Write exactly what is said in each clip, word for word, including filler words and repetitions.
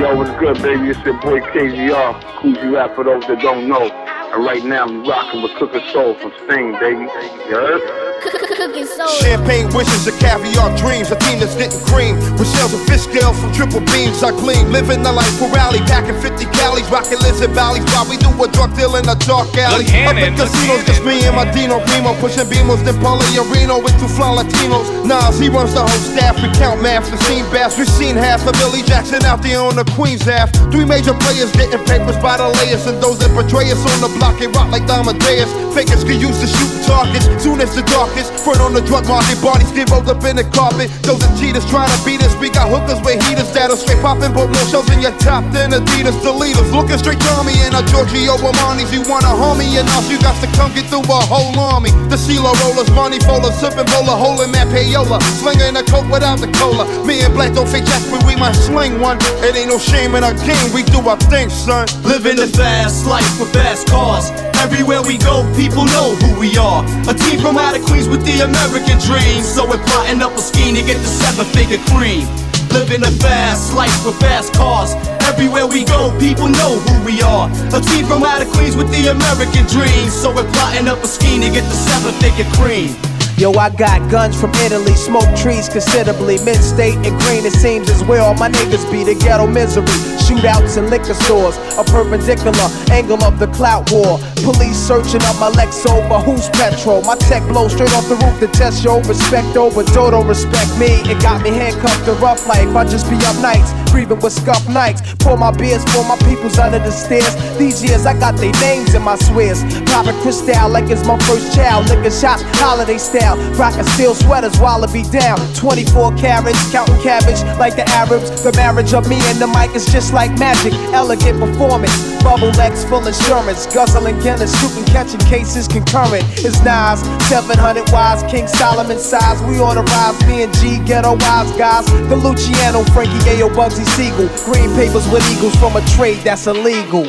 Yo, what's good, baby? It's your boy K Z R, Coogee Rap for those that don't know. And right now, I'm rocking with Cooking Soul from Sting, baby. You heard? Cooking Soul. Champagne wishes and caviar dreams, a team that's getting cream. With shells and fish scales from triple beams, I gleam. Living the life for rally, packing fifty calories, rocking lizard valleys while we do a drug deal in a dark alley. Up in casinos, just me and my Dino Primo, pushing beamers, then Paulie Areno with two fly Latinos. Nas, he runs the whole staff, we count maps and seen bass. We've seen half of Billy Jackson out there on the Queen's half. Three major players getting papers by the layers, and those that betray us on the block, they rock like Amadeus. Fakers can use to shoot targets, soon as the darkest. Front on the drug market, bodies get rolled up in the carpet. Those are cheaters trying to beat us. We got hookers with heaters that'll straight poppin', but more shells in your top than Adidas. The leaders looking straight to me and a Giorgio Armani's. You want a homie and us, you got to come get through a whole army. The CeeLo rollers, money folders, sippin' bowler, holding that payola, slinging a coke without the cola. Me and Black don't fake jacks, but we might sling one. It ain't no shame in our game, we do our thing, son. Living the fast life with fast cars. Everywhere we go, people know who we are. A team from out of Queens with the American dream. So we're plotting up a scheme to get the seven-figure cream. Living a fast life with fast cars. Everywhere we go, people know who we are. A team from out of Queens with the American dream. So we're plotting up a scheme to get the seven-figure cream. Yo, I got guns from Italy, smoke trees considerably. Mid-state and green, it seems is where all my niggas be. The ghetto misery, shootouts in liquor stores, a perpendicular angle of the clout war. Police searching up my Lex over who's petrol. My tech blows straight off the roof to test your respect over Dodo respect me. It got me handcuffed to rough life. I just be up nights, breathing with scuff nights. Pour my beers for my peoples under the stairs. These years I got their names in my swears. Poppin' Cristal like it's my first child. Liquor shots, holiday style. Rockin' steel sweaters while it be down. twenty-four carats, counting cabbage like the Arabs. The marriage of me and the mic is just like magic. Elegant performance, bubble X full insurance. Guzzling Guinness, shooting, catching cases concurrent. It's Nas, seven hundred wise, King Solomon size. We on the rise, me and G, ghetto wise guys. The Luciano, Frankie Ayo, Bugsy Siegel. Green papers with eagles from a trade that's illegal.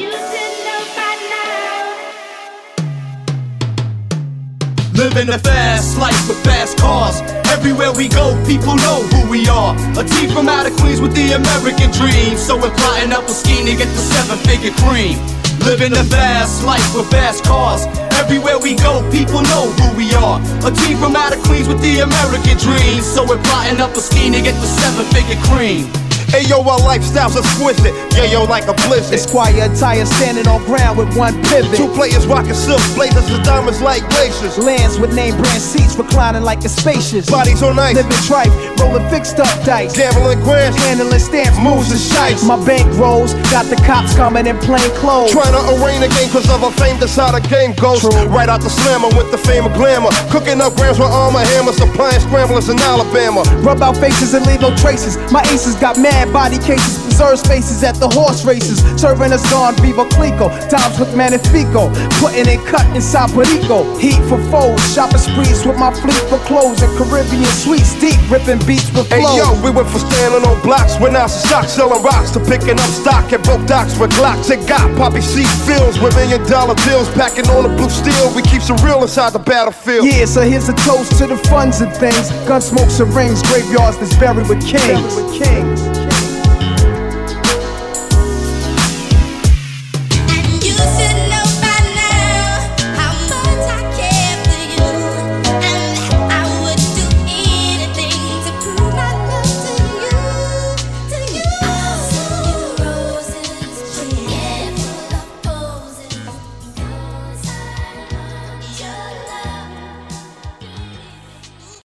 Living a fast life with fast cars. Everywhere we go, people know who we are. A team from out of Queens with the American dream. So we're plotting up a scheme to get the seven-figure cream. Living a fast life with fast cars. Everywhere we go, people know who we are. A team from out of Queens with the American dream. So we're plotting up a scheme to get the seven-figure cream. Ayo, our lifestyle's exquisite. Yeah, yo, like a blizzard. Esquire attire standing on ground with one pivot. Two players rocking silk, blazers and diamonds like glaciers. Lands with name brand seats reclining like a spacious. Bodies on ice, living tripe, rolling fixed up dice. Gambling grants, handling stamps, moves and shites. My bank rolls, got the cops coming in plain clothes. Trying to arraign the game cause of a fame, that's how the game goes. True. Right out the slammer with the fame of glamour. Cooking up grams with armor hammers, supplying scramblers in Alabama. Rub out faces and leave no traces. My aces got mad body cases, preserve spaces at the horse races. Serving us on Viva Clico, times with Magnifico. Putting in cut inside Perico. Heat for foes, shopping sprees with my fleet for clothes and Caribbean sweets. Deep ripping beats with flows. Hey yo, we went from standing on blocks, went out to stock selling rocks, to picking up stock at broke docks with Glocks. It got poppy seed fields with million dollar bills, packing on the blue steel. We keep some real inside the battlefield. Yeah, so here's a toast to the funds and things. Gun smokes and rings, graveyards that's buried with kings. Buried with kings.